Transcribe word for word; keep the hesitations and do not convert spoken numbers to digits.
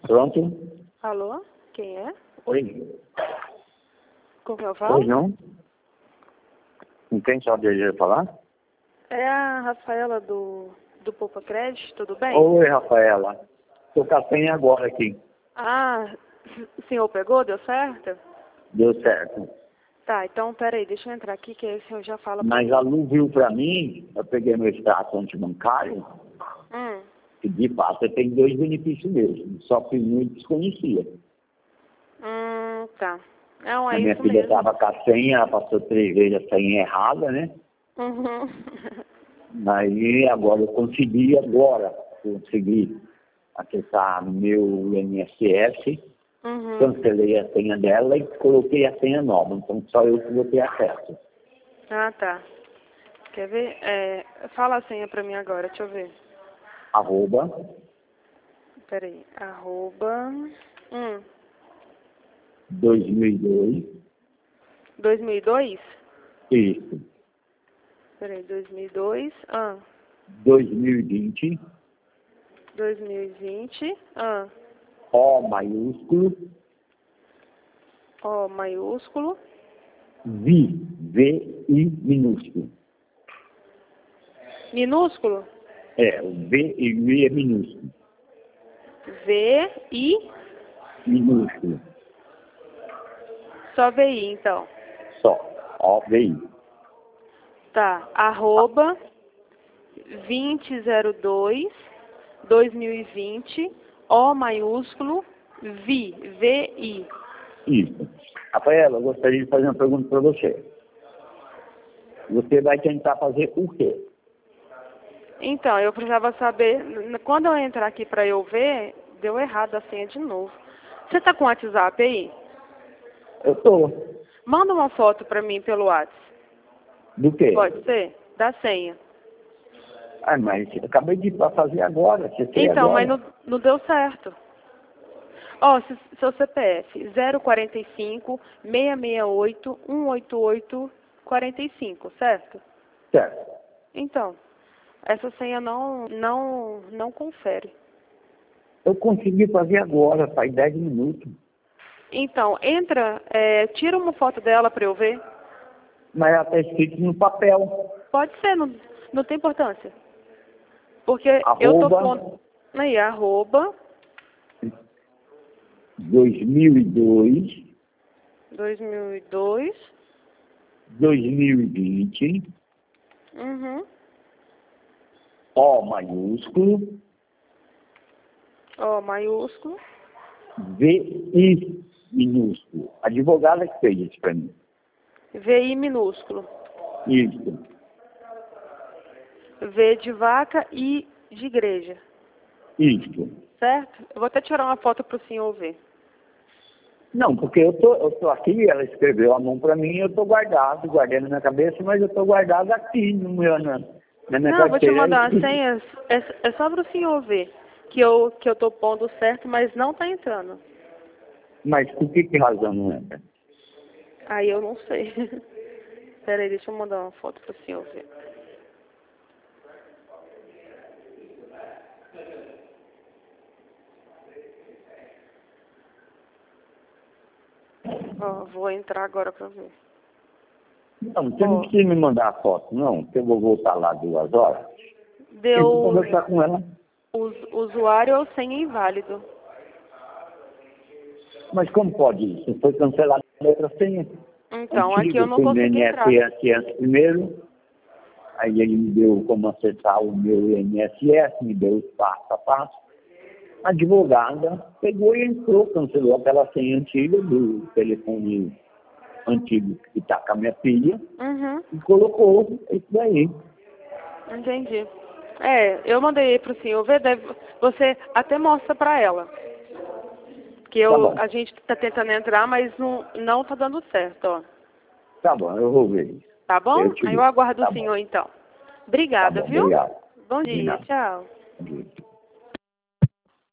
Pronto? Alô? Quem é? Oi. Com quem eu falo? Pois não? Com quem só deseja falar? É a Rafaela do, do Poupa Crédito, tudo bem? Oi, Rafaela. Tô com a senha agora aqui. Ah, o senhor pegou? Deu certo? Deu certo. Tá, então peraí, deixa eu entrar aqui que aí o senhor já fala pra Mas mim. a Lu viu pra mim, eu peguei meu extrato antibancário, Hum, e de fato tem dois benefícios mesmo, só que um eu desconhecia. hum, tá. Não, A é minha isso filha mesmo. estava com a senha, ela passou três vezes a senha errada, né? Uhum. Aí agora eu consegui agora, consegui acessar meu I N S S, Uhum. cancelei a senha dela e coloquei a senha nova, então só eu que vou ter acesso. Ah, tá. Quer ver? É, fala a senha pra mim agora, deixa eu ver. Arroba Peraí. Arroba. Hum. dois mil e dois, dois mil e dois? isso, Peraí, dois mil e dois. Ah. dois mil e vinte, dois mil e vinte. Ah. O maiúsculo, O maiúsculo. V, V I minúsculo. Minúsculo? É, o V e V é minúsculo, V, I. minúsculo, Só V I, então. só, O, V I. Tá. Arroba vinte zero dois dois mil e vinte. O maiúsculo. V, V, I. Isso. Rafaela, eu gostaria de fazer uma pergunta para você. Você vai tentar fazer o quê? Então, eu precisava saber, n- quando eu entrar aqui pra eu ver, deu errado a senha de novo. Você tá com o WhatsApp aí? Eu tô. Manda uma foto pra mim pelo WhatsApp. Do quê? Pode ser? Da senha. Ah, mas eu acabei de fazer agora. Você quer Então, mas agora? não, não deu certo. Ó, se- seu C P F, zero quatro cinco, seis seis oito, um oito oito, quatro cinco, certo? Certo. Então, essa senha não, não, não confere. Eu consegui fazer agora, faz dez minutos. Então, entra, é, tira uma foto dela para eu ver. Mas ela está escrito no papel. Pode ser, não, não tem importância. Porque eu tô Arroba pondo aí, arroba dois mil e dois, dois mil e dois. dois mil e vinte, Uhum. O maiúsculo, O maiúsculo. V I minúsculo. A advogada que fez isso para mim. V I minúsculo. Isso. V de vaca e de igreja. Isso. Certo? Eu vou até tirar uma foto para o senhor ver. Não, porque eu tô, eu tô aqui, ela escreveu a mão para mim, eu tô guardado, guardei na minha cabeça, mas eu tô guardado aqui no meu, na, na minha Não, eu vou te carteira. mandar as senhas. É, é só para o senhor ver que eu, que eu tô pondo certo, mas não tá entrando. Mas por que que razão não entra? Aí eu não sei. Pera aí, deixa eu mandar uma foto para o senhor ver. Ó, vou entrar agora para ver. Não, você não Ó, precisa me mandar a foto, não, porque eu vou voltar lá duas horas. Eu vou deu conversar com ela. us, usuário ou senha inválido. Mas como pode isso? Foi cancelada a outra senha. Então, aqui Antiga, eu não foi no consigo entrar. I N S S primeiro, aí ele me deu como acessar o meu I N S S, me deu os passo a passo. A advogada pegou e entrou, cancelou aquela senha antiga do telefone antigo que está com a minha filha Uhum, e colocou isso daí. entendi. É, eu mandei para o senhor ver, deve, você até mostra para ela. Que Tá eu, bom, a gente está tentando entrar, mas não, não tá dando certo, ó. tá bom, eu vou ver isso. Tá bom? Eu te Aí eu digo. aguardo Tá o bom, senhor então. tá Obrigada, bom, viu? obrigado. Bom De dia, nada. tchau. Bom dia.